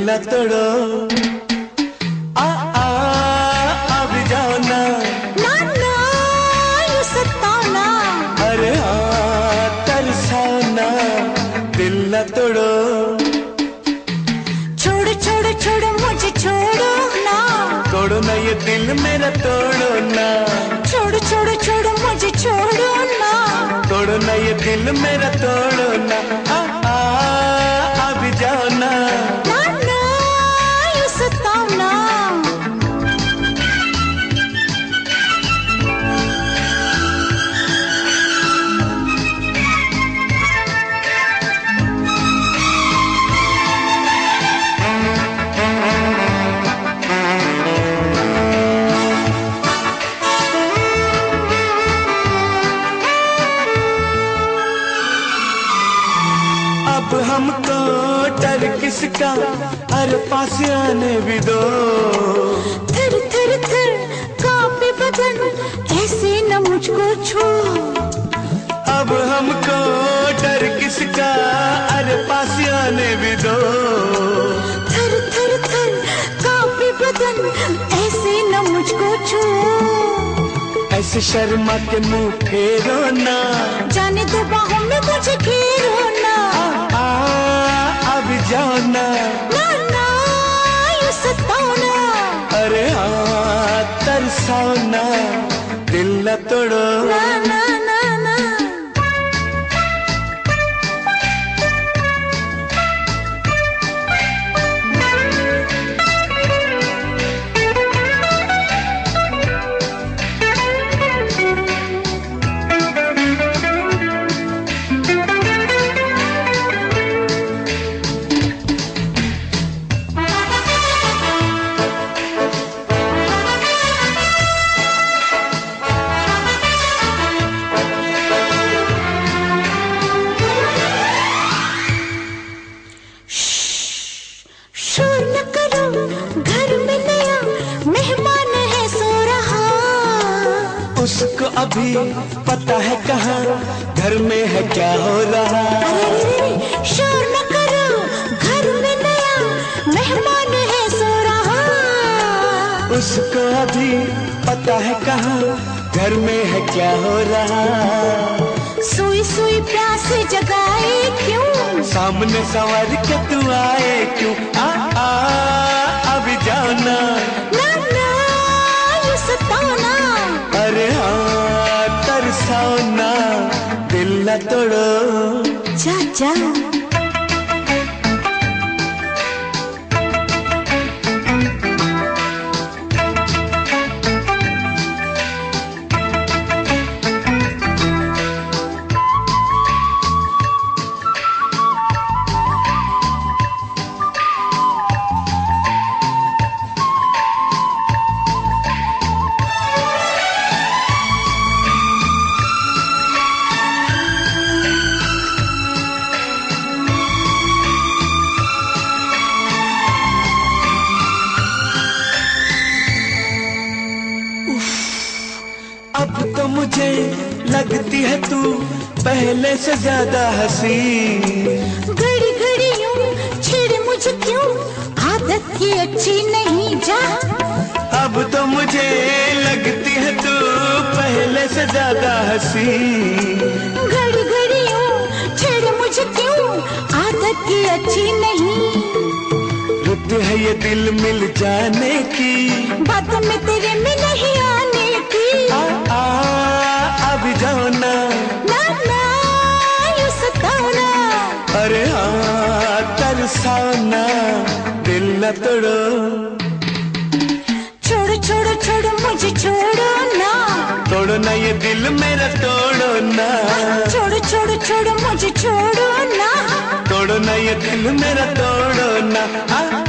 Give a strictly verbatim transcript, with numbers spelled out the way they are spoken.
न तोड़ो, आ आ अब जाओ ना, ना ना यू सताना, अरे हाँ तरसाओ ना, दिल न तोड़ो। छोड़ छोड़ छोड़ मुझे छोड़ो ना, तोड़ो ना ये दिल मेरा तोड़ो ना, छोड़ छोड़ छोड़ मुझे छोड़ो ना, तोड़ो ना ये दिल मेरा तोड़ो ना, आ आ अब जाओ ना, ना ना यू सताना। अब हमको डर किसका, अरे पास आने भी दो। थर थर थर कांपे बदन, ऐसे न मुझको छू। अब हमको डर किसका, अरे पास आने भी दो। थर थर थर कांपे बदन, ऐसे न मुझको छू। ऐसे शर्मा के मुंह फेरो ना, जाने दो बाहों में मुझे घेरो ना, आ अब जाओ ना, ना ना यू सताना, अरे हाँ तरसाओ ना, दिल न तोड़ो। ना ना ना ना। शोर न करो, घर में नया मेहमान है सो रहा। उसको अभी पता है कहाँ, घर में है क्या हो रहा। अरे शोर न करो, घर में नया मेहमान है सो रहा। उसको अभी पता है कहाँ, घर में है क्या हो रहा। सोई सोई प्यास जगाए क्यों, सामने संवर के तू आए क्यों, आ आ अब जाओ ना, ना ना यू सताना, अरे हाँ तरसाओ ना, दिल न तोड़ो। जा जा। अब तो मुझे लगती है तू पहले से ज्यादा हंसी। घड़ी घड़ी यूं छेड़े मुझे क्यों, आदत की अच्छी नहीं जा। अब तो मुझे लगती है तू पहले से ज्यादा हंसी। घड़ी घड़ी यूं छेड़े मुझे क्यों, आदत की अच्छी नहीं। रुत है ये दिल मिल जाने की, बातों में तेरे में नहीं आने की। आ आ अब जाओ ना, ना ना यू सताना, अरे हाँ तरसाओ ना, दिल न तोड़ो। छोड़ छोड़ छोड़ मुझे छोड़ो ना, तोड़ो ना ये दिल मेरा तोड़ो ना, छोड़ छोड़ छोड़ मुझे छोड़ो ना, तोड़ो ना ये दिल मेरा तोड़ो ना, आ